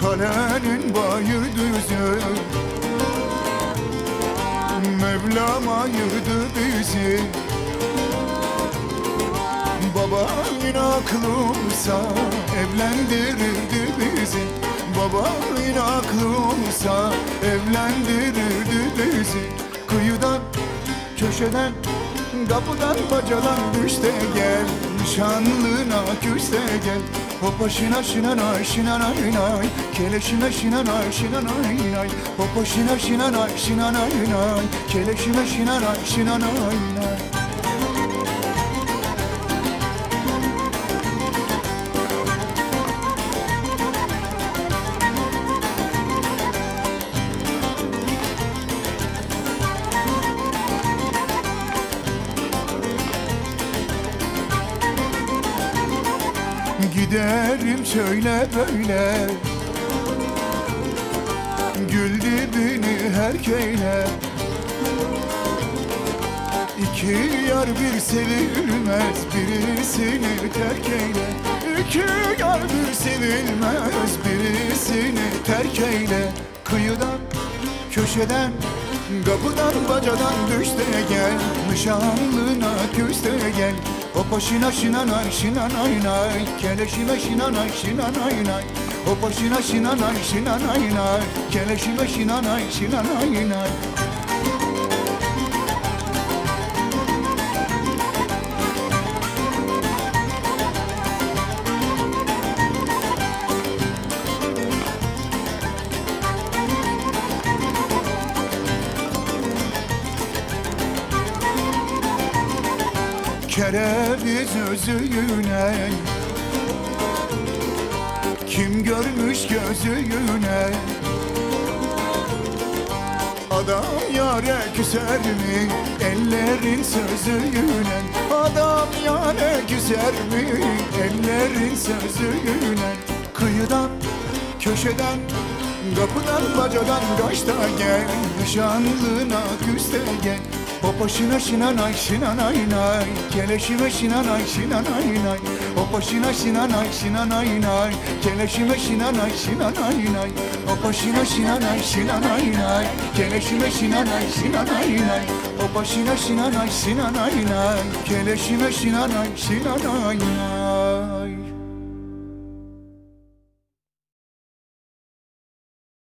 kalenin bayır düzü. Mevlam ayırdı bizi. Babayın aklımsa evlendirirdi bizi. Babayın aklımsa evlendirirdi bizi. Kıyıdan, köşeden, kapıdan, bacadan düş de gel. Nişanlına küs de gel. Hopa şina şina nay şina nay nay. Keleşime şina nay şina nay nay. Hopa şina şina nay şina nay nay. Keleşime şina nay şina nay nay. Giderim şöyle böyle, gül dibini herkeyle. İki yar bir sevilmez, birisini terk eyle. İki yar bir sevilmez, birisini terk eyle. Kıyıdan, köşeden, kapıdan, bacadan düş de gel. Nişanlına küs de gel. Hopa şina şina nay şina nay nay. Keleşime şina nay şina nay nay. Hopa şina şina nay şina nay nay. Keleşime şina nay şina nay nay. Kereviz özüne kim görmüş gözüne? Adam yâre küser mi ellerin sözüne? Adam yâre küser mi ellerin sözüne? Kıyıdan, köşeden, kapıdan, bacadan kaç da gel. Nişanlına küs de gel. Hopa şina şina nay şina nay nay. Keleşime şina nay şina nay nay. Hopa şina şina nay şina nay nay. Keleşime şina nay şina nay nay. Hopa şina şina nay şina nay nay. Keleşime şina nay şina nay nay. Hopa şina şina nay şina nay nay. Keleşime şina nay şina nay nay.